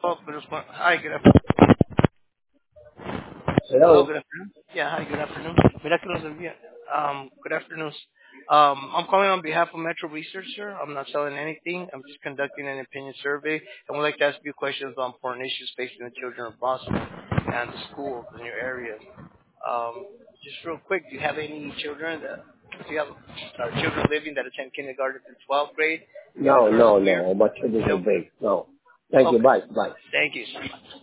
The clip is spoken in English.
Oh, hi, good afternoon. Hello, Hello? good afternoon. Yeah, hi, good afternoon. Mira que los envía. Good afternoon. I'm calling on behalf of Metro Research, sir. I'm not selling anything. I'm just conducting an opinion survey, and we'd like to ask you questions on important issues facing the children of Boston and the schools in your area. Just real quick, do you have any children do you have children living that attend kindergarten through 12th grade in the No, first no, year? no. My children are No? big. No. Thank you. Okay. Bye. Bye. Thank you, sir.